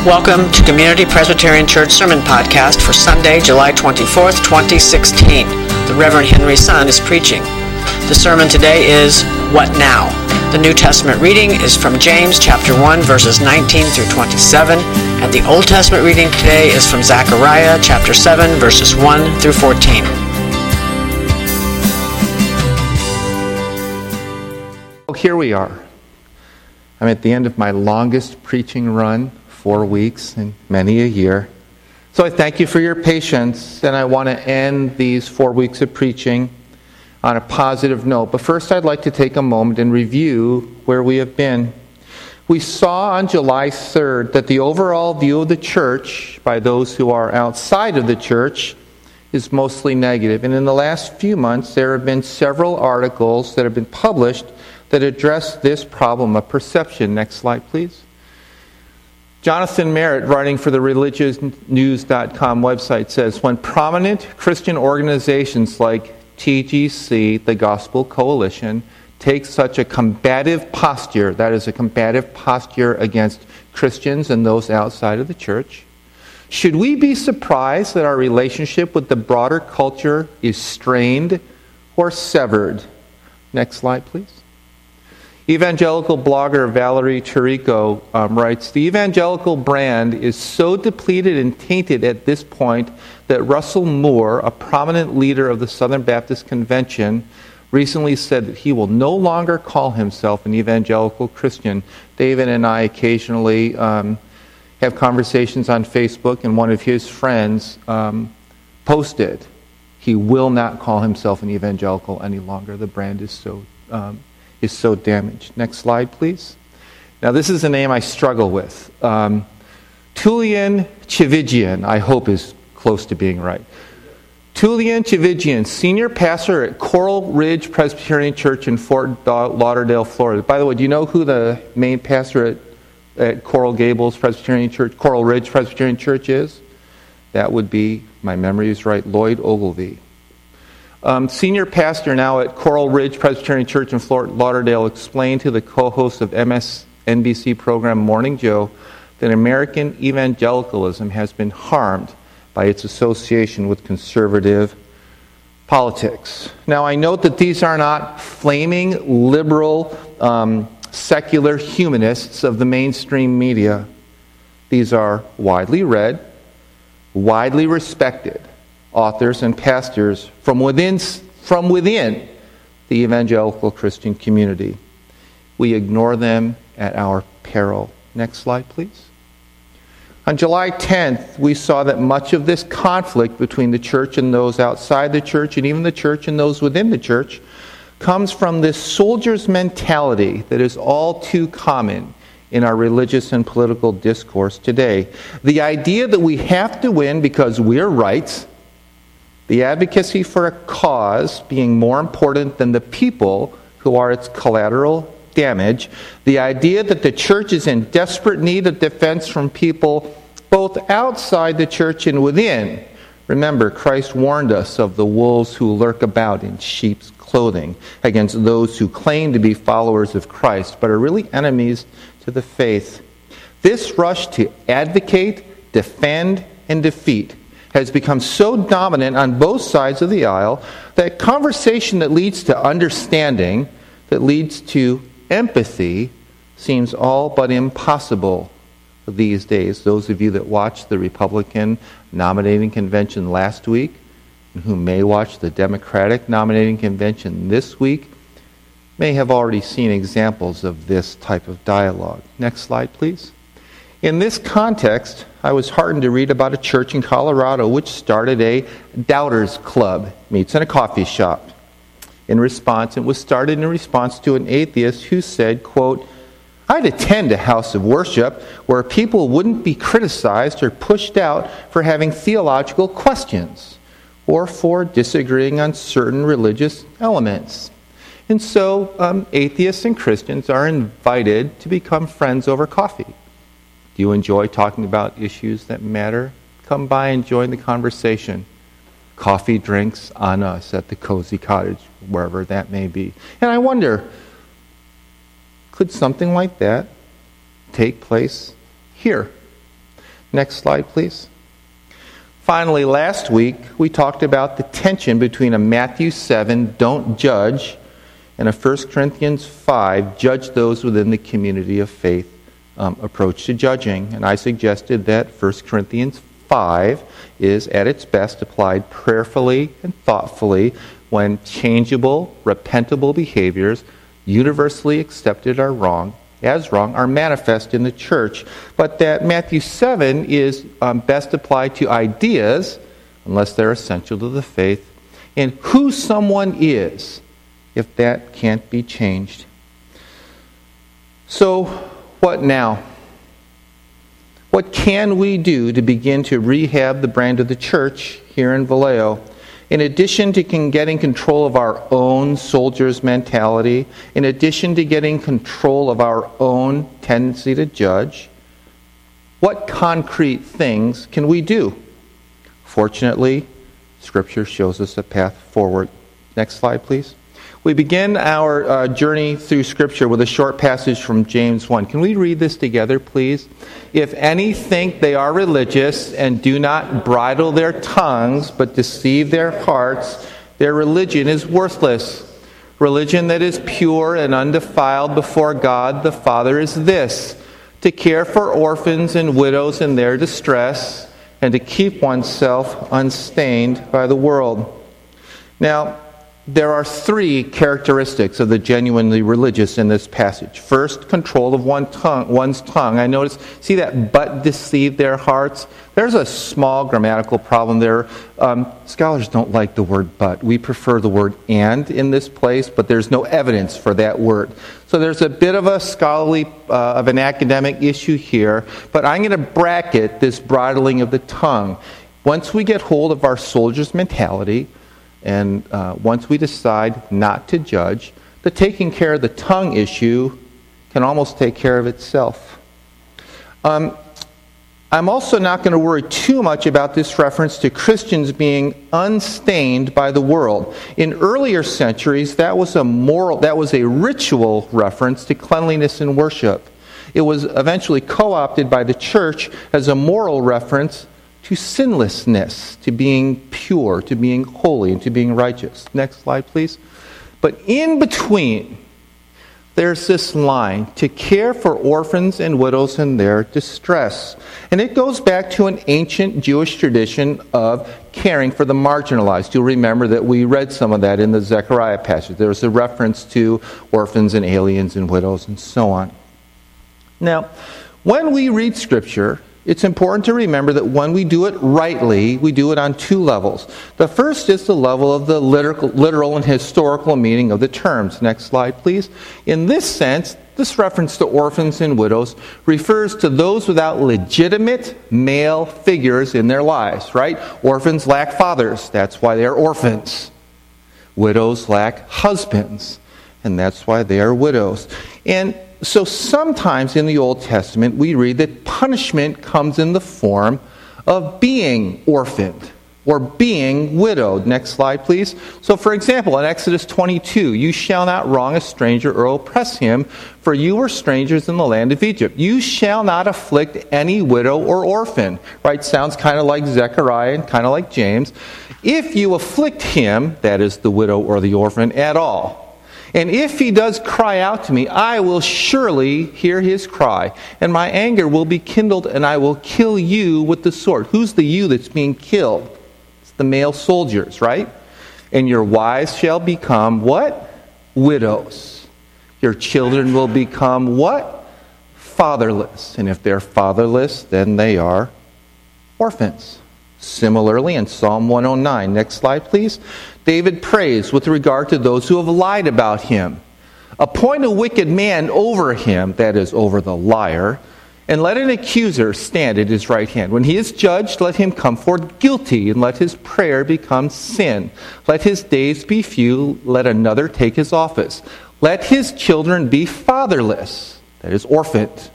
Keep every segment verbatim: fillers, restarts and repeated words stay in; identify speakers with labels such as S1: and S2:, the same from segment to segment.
S1: Welcome to Community Presbyterian Church Sermon Podcast for Sunday, July twenty-fourth, twenty sixteen. The Reverend Henry Sun is preaching. The sermon today is, What Now? The New Testament reading is from James chapter one, verses nineteen through twenty-seven, and the Old Testament reading today is from Zechariah chapter seven, verses one through fourteen.
S2: Well, here we are. I'm at the end of my longest preaching run, four weeks and many a year. So I thank you for your patience, and I want to end these four weeks of preaching on a positive note. But first I'd like to take a moment and review where we have been. We saw on July third that the overall view of the church by those who are outside of the church is mostly negative. And in the last few months there have been several articles that have been published that address this problem of perception. Next slide, please. Jonathan Merritt, writing for the religious news dot com website, says, when prominent Christian organizations like T G C, the Gospel Coalition, take such a combative posture, that is a combative posture against Christians and those outside of the church, should we be surprised that our relationship with the broader culture is strained or severed? Next slide, please. Evangelical blogger Valerie Tirico um, writes, the evangelical brand is so depleted and tainted at this point that Russell Moore, a prominent leader of the Southern Baptist Convention, recently said that he will no longer call himself an evangelical Christian. David and I occasionally um, have conversations on Facebook, and one of his friends um, posted, he will not call himself an evangelical any longer. The brand is so um, is so damaged. Next slide, please. Now, this is a name I struggle with. Um, Tullian Tchividjian, I hope is close to being right. Tullian Tchividjian, senior pastor at Coral Ridge Presbyterian Church in Fort Lauderdale, Florida. By the way, do you know who the main pastor at, at Coral Gables Presbyterian Church, Coral Ridge Presbyterian Church is? That would be, my memory is right, Lloyd Ogilvie. Um, senior pastor now at Coral Ridge Presbyterian Church in Fort Lauderdale explained to the co-host of M S N B C program Morning Joe that American evangelicalism has been harmed by its association with conservative politics. Now, I note that these are not flaming liberal, um, secular humanists of the mainstream media. These are widely read, widely respected authors and pastors from within from within the evangelical Christian community. We ignore them at our peril. Next slide, please. On July tenth, we saw that much of this conflict between the church and those outside the church, and even the church and those within the church, comes from this soldier's mentality that is all too common in our religious and political discourse today. The idea that we have to win because we're right, the advocacy for a cause being more important than the people who are its collateral damage, the idea that the church is in desperate need of defense from people both outside the church and within. Remember, Christ warned us of the wolves who lurk about in sheep's clothing against those who claim to be followers of Christ but are really enemies to the faith. This rush to advocate, defend, and defeat has become so dominant on both sides of the aisle that conversation that leads to understanding, that leads to empathy, seems all but impossible these days. Those of you that watched the Republican nominating convention last week, and who may watch the Democratic nominating convention this week, may have already seen examples of this type of dialogue. Next slide, please. In this context, I was heartened to read about a church in Colorado which started a Doubters Club, meets in a coffee shop. In response, it was started in response to an atheist who said, quote, I'd attend a house of worship where people wouldn't be criticized or pushed out for having theological questions or for disagreeing on certain religious elements. And so um, atheists and Christians are invited to become friends over coffee. Do you enjoy talking about issues that matter? Come by and join the conversation. Coffee, drinks on us at the Cozy Cottage, wherever that may be. And I wonder, could something like that take place here? Next slide, please. Finally, last week, we talked about the tension between a Matthew seven, don't judge, and a First Corinthians five, judge those within the community of faith um, approach to judging. And I suggested that First Corinthians five is at its best applied prayerfully and thoughtfully when changeable, repentable behaviors, universally accepted are wrong, as wrong, are manifest in the church. But that Matthew seven is um, best applied to ideas, unless they're essential to the faith, and who someone is, if that can't be changed. So, what now? What can we do to begin to rehab the brand of the church here in Vallejo? In addition to getting control of our own soldier's mentality, in addition to getting control of our own tendency to judge, what concrete things can we do? Fortunately, Scripture shows us a path forward. Next slide, please. We begin our uh, journey through Scripture with a short passage from James one. Can we read this together, please? If any think they are religious and do not bridle their tongues but deceive their hearts, their religion is worthless. Religion that is pure and undefiled before God the Father is this: to care for orphans and widows in their distress, and to keep oneself unstained by the world. Now, there are three characteristics of the genuinely religious in this passage. First, control of one tongue, one's tongue. I notice, see that but deceive their hearts? There's a small grammatical problem there. Um, scholars don't like the word but. We prefer the word and in this place, but there's no evidence for that word. So there's a bit of a scholarly, uh, of an academic issue here, but I'm going to bracket this bridling of the tongue. Once we get hold of our soldier's mentality, and uh, once we decide not to judge, the taking care of the tongue issue can almost take care of itself. Um, I'm also not going to worry too much about this reference to Christians being unstained by the world. In earlier centuries, that was a moral, that was a ritual reference to cleanliness and worship. It was eventually co-opted by the church as a moral reference to sinlessness, to being pure, to being holy, and to being righteous. Next slide, please. But in between, there's this line, to care for orphans and widows in their distress. And it goes back to an ancient Jewish tradition of caring for the marginalized. You'll remember that we read some of that in the Zechariah passage. There's a reference to orphans and aliens and widows and so on. Now, when we read Scripture, it's important to remember that when we do it rightly, we do it on two levels. The first is the level of the literal, literal and historical meaning of the terms. Next slide, please. In this sense, this reference to orphans and widows refers to those without legitimate male figures in their lives, right? Orphans lack fathers. That's why they are orphans. Widows lack husbands. And that's why they are widows. And so sometimes in the Old Testament, we read that punishment comes in the form of being orphaned or being widowed. Next slide, please. So, for example, in Exodus twenty-two, you shall not wrong a stranger or oppress him, for you were strangers in the land of Egypt. You shall not afflict any widow or orphan. Right? Sounds kind of like Zechariah and kind of like James. If you afflict him, that is the widow or the orphan, at all, and if he does cry out to me, I will surely hear his cry, and my anger will be kindled, and I will kill you with the sword. Who's the you that's being killed? It's the male soldiers, right? And your wives shall become what? Widows. Your children will become what? Fatherless. And if they're fatherless, then they are orphans. Similarly, in Psalm one oh nine, next slide, please. David prays with regard to those who have lied about him. Appoint a wicked man over him, that is, over the liar, and let an accuser stand at his right hand. When he is judged, let him come forth guilty, and let his prayer become sin. Let his days be few, let another take his office. Let his children be fatherless, that is, orphaned,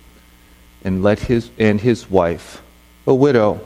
S2: and let his and his wife a widow.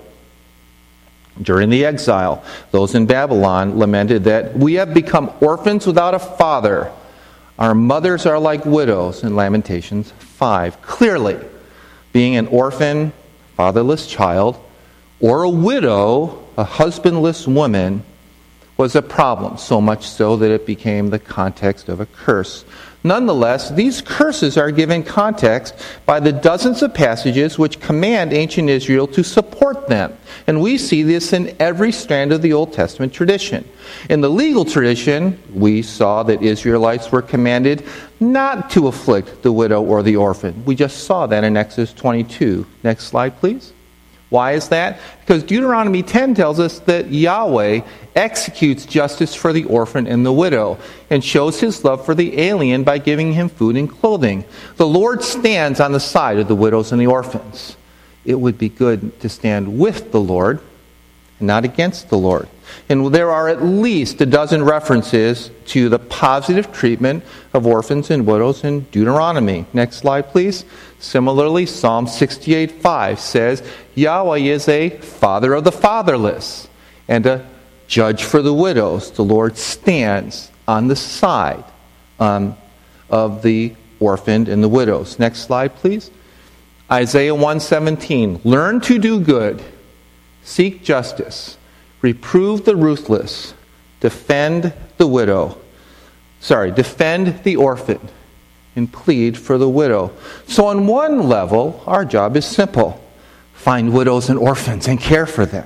S2: During the exile, those in Babylon lamented that we have become orphans without a father. Our mothers are like widows in Lamentations five. Clearly, being an orphan, fatherless child, or a widow, a husbandless woman, was a problem, so much so that it became the context of a curse. Nonetheless, these curses are given context by the dozens of passages which command ancient Israel to support them. And we see this in every strand of the Old Testament tradition. In the legal tradition, we saw that Israelites were commanded not to afflict the widow or the orphan. We just saw that in Exodus twenty-two. Next slide, please. Why is that? Because Deuteronomy ten tells us that Yahweh executes justice for the orphan and the widow and shows his love for the alien by giving him food and clothing. The Lord stands on the side of the widows and the orphans. It would be good to stand with the Lord and not against the Lord. And there are at least a dozen references to the positive treatment of orphans and widows in Deuteronomy. Next slide, please. Similarly, Psalm sixty-eight five says, Yahweh is a father of the fatherless and a judge for the widows. The Lord stands on the side um, of the orphaned and the widows. Next slide, please. Isaiah one seventeen, learn to do good, seek justice, reprove the ruthless, defend the widow. Sorry, defend the orphan, and plead for the widow. So on one level, our job is simple. Find widows and orphans and care for them.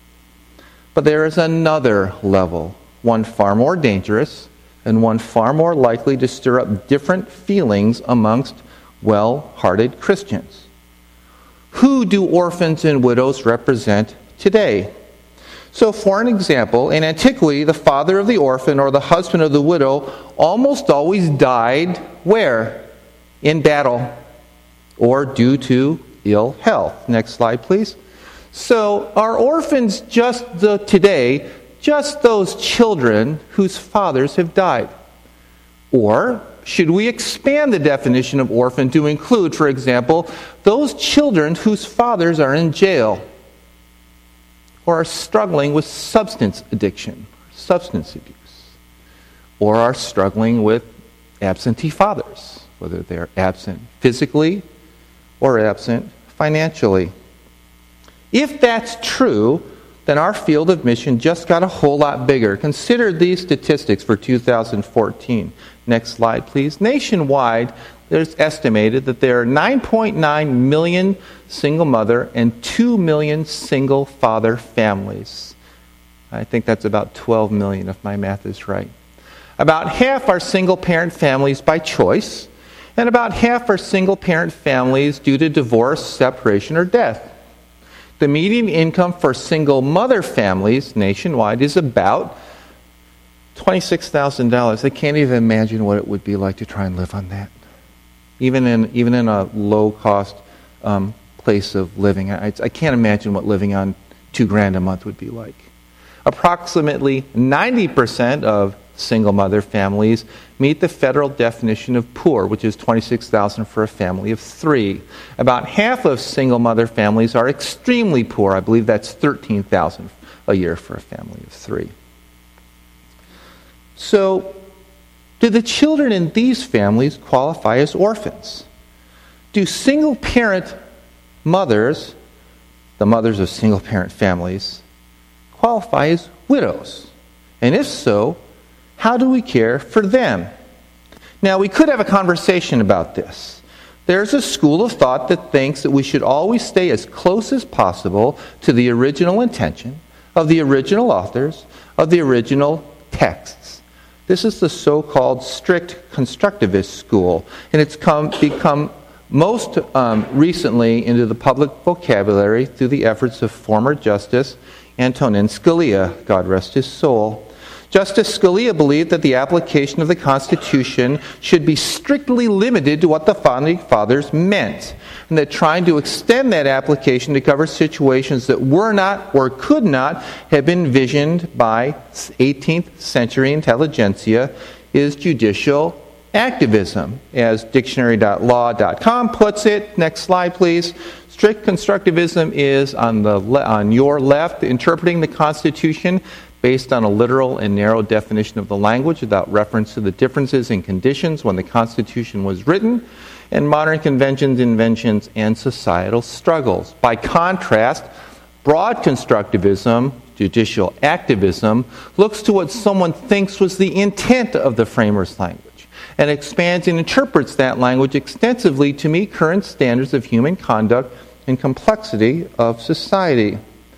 S2: But there is another level, one far more dangerous and one far more likely to stir up different feelings amongst well-hearted Christians. Who do orphans and widows represent today? So, for an example, in antiquity, the father of the orphan or the husband of the widow almost always died where? In battle or due to ill health. Next slide, please. So, are orphans just the, today just those children whose fathers have died? Or should we expand the definition of orphan to include, for example, those children whose fathers are in jail or are struggling with substance addiction, substance abuse, or are struggling with absentee fathers, whether they're absent physically or absent financially? If that's true, then our field of mission just got a whole lot bigger. Consider these statistics for two thousand fourteen. Next slide, please. Nationwide, there's estimated that there are nine point nine million single mother and two million single father families. I think that's about twelve million if my math is right. About half are single parent families by choice, and about half are single parent families due to divorce, separation, or death. The median income for single mother families nationwide is about twenty-six thousand dollars. I can't even imagine what it would be like to try and live on that. Even in even in a low-cost um, place of living. I, I can't imagine what living on two grand a month would be like. Approximately ninety percent of single mother families meet the federal definition of poor, which is twenty-six thousand dollars for a family of three. About half of single mother families are extremely poor. I believe that's thirteen thousand dollars a year for a family of three. So, do the children in these families qualify as orphans? Do single parent mothers, the mothers of single parent families, qualify as widows? And if so, how do we care for them? Now, we could have a conversation about this. There's a school of thought that thinks that we should always stay as close as possible to the original intention of the original authors of the original texts. This is the so-called strict constructivist school, and it's come, become most um, recently into the public vocabulary through the efforts of former Justice Antonin Scalia, God rest his soul. Justice Scalia believed that the application of the Constitution should be strictly limited to what the Founding Fathers meant, and that trying to extend that application to cover situations that were not or could not have been envisioned by eighteenth century intelligentsia is judicial activism. As dictionary dot law dot com puts it, next slide please, strict constructivism is on the le- on your left, interpreting the Constitution based on a literal and narrow definition of the language without reference to the differences in conditions when the Constitution was written, and modern conventions, inventions, and societal struggles. By contrast, broad constructivism, judicial activism, looks to what someone thinks was the intent of the framers' language and expands and interprets that language extensively to meet current standards of human conduct and complexity of society.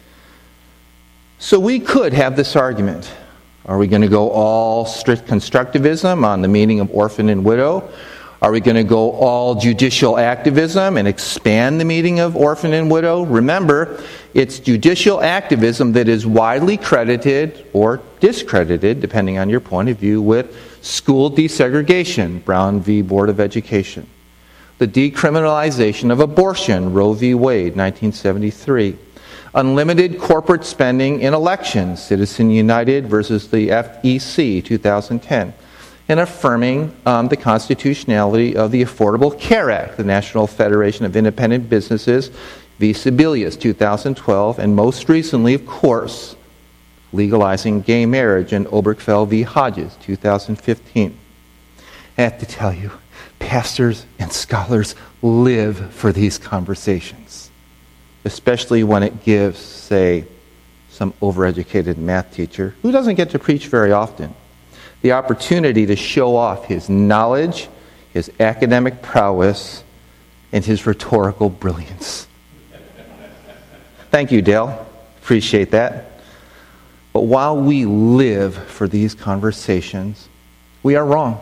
S2: So we could have this argument. Are we going to go all strict constructivism on the meaning of orphan and widow? Are we going to go all judicial activism and expand the meaning of orphan and widow? Remember, it's judicial activism that is widely credited or discredited, depending on your point of view, with school desegregation, Brown v. Board of Education. The decriminalization of abortion, Roe v. Wade, nineteen seventy-three. Unlimited corporate spending in elections, Citizen United versus the F E C, two thousand ten. And affirming um, the constitutionality of the Affordable Care Act, the National Federation of Independent Businesses v. Sebelius, two thousand twelve, and most recently, of course, legalizing gay marriage in Obergefell v. Hodges, two thousand fifteen. I have to tell you, pastors and scholars live for these conversations, especially when it gives, say, some overeducated math teacher who doesn't get to preach very often, the opportunity to show off his knowledge, his academic prowess, and his rhetorical brilliance. Thank you, Dale. Appreciate that. But while we live for these conversations, we are wrong.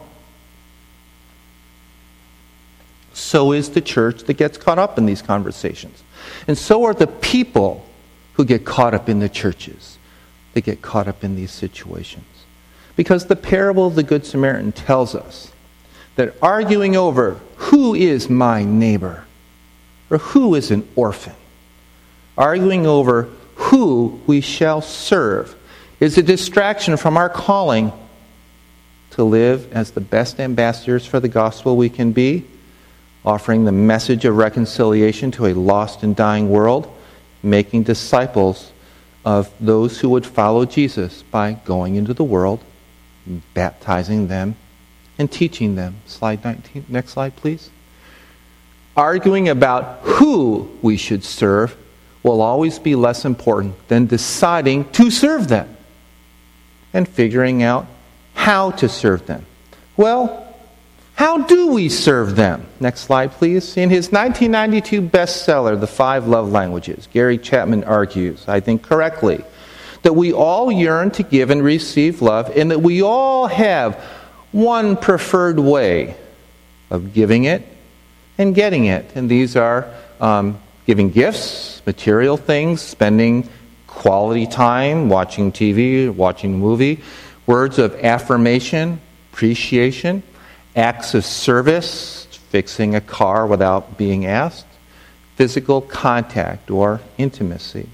S2: So is the church that gets caught up in these conversations. And so are the people who get caught up in the churches. They get caught up in these situations. Because the parable of the Good Samaritan tells us that arguing over who is my neighbor or who is an orphan, arguing over who we shall serve, is a distraction from our calling to live as the best ambassadors for the gospel we can be, offering the message of reconciliation to a lost and dying world, making disciples of those who would follow Jesus by going into the world, baptizing them, and teaching them. Slide nineteen. Next slide, please. Arguing about who we should serve will always be less important than deciding to serve them and figuring out how to serve them. Well, how do we serve them? Next slide, please. In his nineteen ninety-two bestseller, The Five Love Languages, Gary Chapman argues, I think correctly, that we all yearn to give and receive love, and that we all have one preferred way of giving it and getting it. And these are um, giving gifts, material things, spending quality time, watching T V, watching a movie, words of affirmation, appreciation, acts of service, fixing a car without being asked, physical contact or intimacy.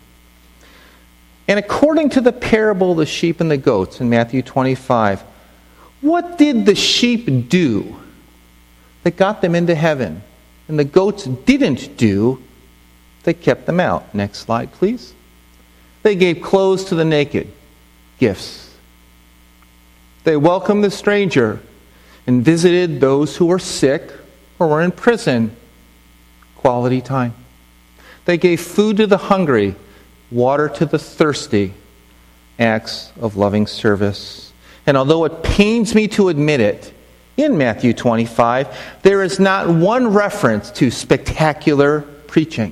S2: And according to the parable of the sheep and the goats in Matthew twenty-five, what did the sheep do that got them into heaven? And the goats didn't do that kept them out. Next slide, please. They gave clothes to the naked, gifts. They welcomed the stranger and visited those who were sick or were in prison, quality time. They gave food to the hungry, water to the thirsty, acts of loving service. And although it pains me to admit it, in Matthew twenty-five, there is not one reference to spectacular preaching,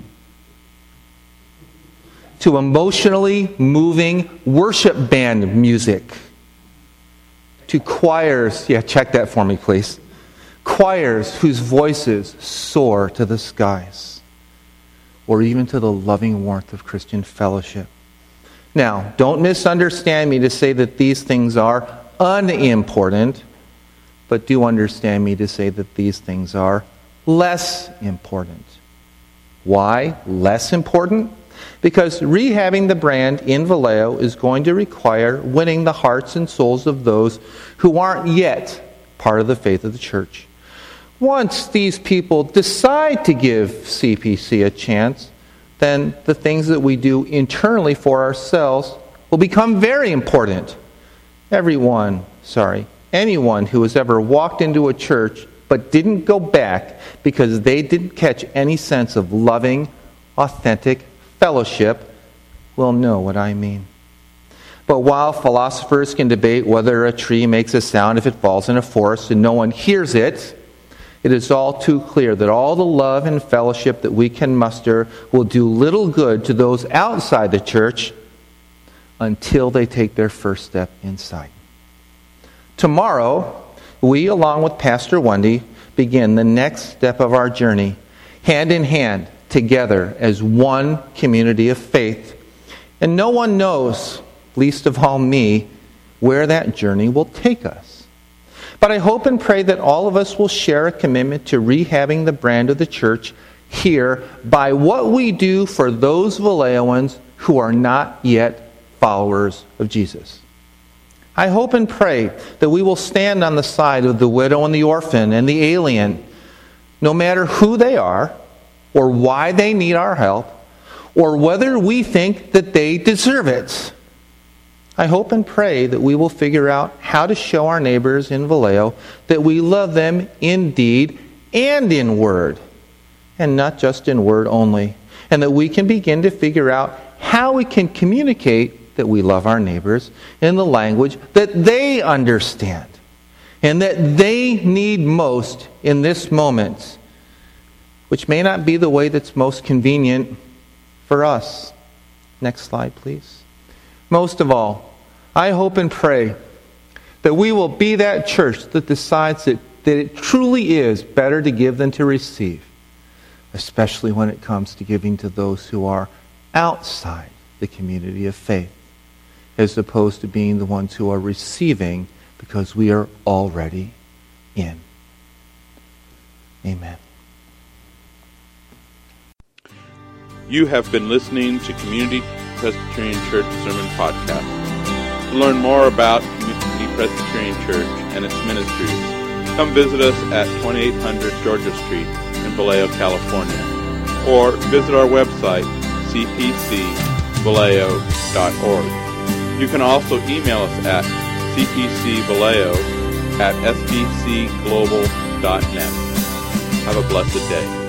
S2: to emotionally moving worship band music, to choirs, yeah, check that for me, please, choirs whose voices soar to the skies, or even to the loving warmth of Christian fellowship. Now, don't misunderstand me to say that these things are unimportant, but do understand me to say that these things are less important. Why less important? Because rehabbing the brand in Vallejo is going to require winning the hearts and souls of those who aren't yet part of the faith of the church. Once these people decide to give C P C a chance, then the things that we do internally for ourselves will become very important. Everyone, sorry, anyone who has ever walked into a church but didn't go back because they didn't catch any sense of loving, authentic fellowship will know what I mean. But while philosophers can debate whether a tree makes a sound if it falls in a forest and no one hears it, it is all too clear that all the love and fellowship that we can muster will do little good to those outside the church until they take their first step inside. Tomorrow, we, along with Pastor Wendy, begin the next step of our journey, hand in hand, together as one community of faith. And no one knows, least of all me, where that journey will take us. But I hope and pray that all of us will share a commitment to rehabbing the brand of the church here by what we do for those Vallejoans who are not yet followers of Jesus. I hope and pray that we will stand on the side of the widow and the orphan and the alien, no matter who they are, or why they need our help, or whether we think that they deserve it. I hope and pray that we will figure out how to show our neighbors in Vallejo that we love them in deed and in word, and not just in word only, and that we can begin to figure out how we can communicate that we love our neighbors in the language that they understand and that they need most in this moment, which may not be the way that's most convenient for us. Next slide, please. Most of all, I hope and pray that we will be that church that decides that, that it truly is better to give than to receive, especially when it comes to giving to those who are outside the community of faith, as opposed to being the ones who are receiving because we are already in. Amen.
S3: You have been listening to Community Presbyterian Church Sermon Podcast. To learn more about Community Presbyterian Church and its ministries, come visit us at twenty-eight hundred Georgia Street in Vallejo, California, or visit our website, c p c vallejo dot org. You can also email us at c p c vallejo at s b c global dot net. Have a blessed day.